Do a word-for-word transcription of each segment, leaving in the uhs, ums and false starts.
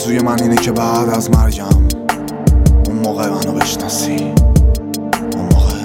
آرزوی من اینه که بعد از مرگم اون موقع منو بشناسی. اون موقع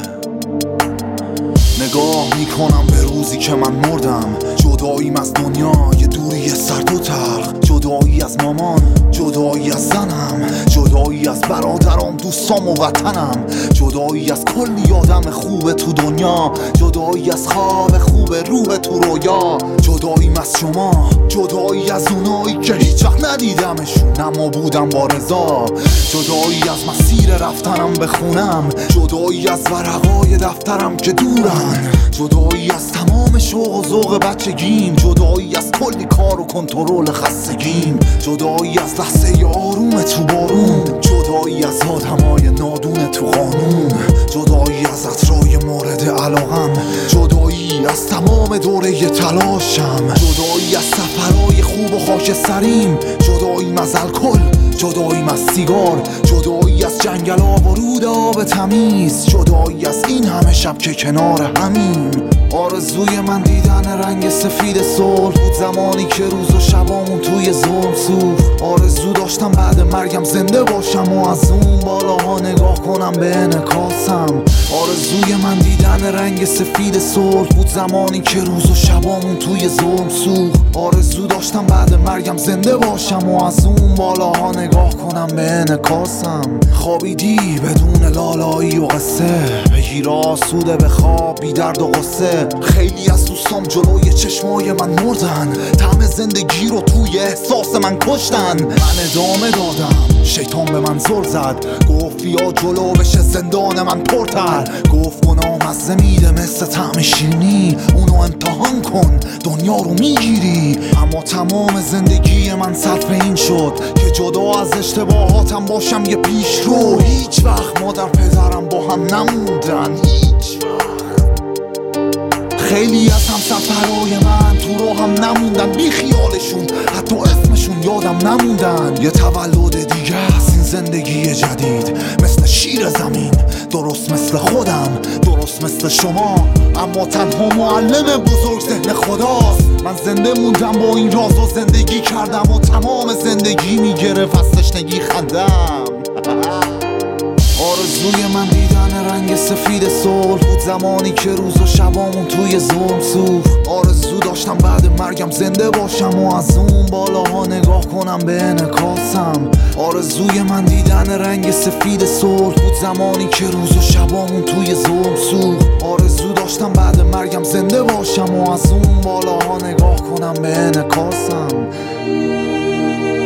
نگاه میکنم به روزی که من مردم، جداییم از دنیا، یه دوری سرد و تلخ، جدایی از مامان، جدایی از زنم، جدایی از برادرام، دوستام و وطنم، جدایی از کلی آدم خوب تو دنیا، جدایی از خواب خوب روح تو رویا، جداییم از شما، جدایی از اونایی که هیچ وقت ندیدمشون اما بودم با رضا، جدایی از مسیر رفتنم به خونم، جدایی از ورقای دفترم که دورن، جدایی از تمام شوق و ذوق بچگیم، جدایی از کلی کار و کنترل خستگیم، جدایی از لحظه آروم تو بارون، جدایی از آدمای نادون تو قانون، جدایی از عطرای مورد علاقم، جدایی از تمام دوره تلاشم، جدایی از سفرهای خوب و خاکستریم، جداییم از الکل، جداییم از سیگار، جدایی از جنگل آب و رود آب تمیز، جدایی از این همه شب که کنار همیم. آرزوی من دیدن رنگ سفید صلح بود زمانی که روز و شبامون توی ظلم سوخت. آرزو داشتم بعد مرگم زنده باشم و از اون بالاها نگاه کنم به انعکاسم. آرزوی من دیدن رنگ سفید صلح بود زمانی که روز و شبامون توی ظلم سوخت. آرزو داشتم بعد مرگم زنده باشم و از اون بالاها نگاه کنم به انعکاسم. خوابیدی بدون لالایی و قصه، بگیر آسوده به خواب بی درد و قصه. خیلی از دوستام جلوی چشمای من مردن، طعم زندگی رو توی احساس من کشتن. من ادامه دادم، شیطان به من زل زد، گفت بیا جلو بشه زندان من پرتر. گفت گناه مزه میده مثل طعم شیرینی، اونو امتحان کن دنیا رو میگیری. اما تمام زندگی من صرف این شد که جدا از اشتباهاتم باشم یه پیش رو. هیچ وقت مادر پدرم با هم نموندن، هیچ وقت. خیلی از هم سفرهای من تو رو هم نموندن، بی خیالشون حتی اسمشون یادم نموندن. یه تولد دیگه است این زندگی جدید، مثل شیر زمین، درست مثل خودم، درست مثل شما، اما تنها معلم بزرگ ذهن خداست. من زنده موندم با این راز و زندگی کردم و تمام زندگی میگرفت از تشنگی خندم. آرزوی من دیدن رنگ سفید صلح بود زمانی که روز و شبامون توی ظلم سوخت. آرزو داشتم بعد مرگم زنده باشم و از اون بالاها نگاه کنم به انعکاسم. آرزوی من دیدن رنگ سفید صلح بود زمانی که روز و شبامون توی ظلم سوخت. آرزو داشتم بعد مرگم زنده باشم و از اون بالاها نگاه کنم به انعکاسم.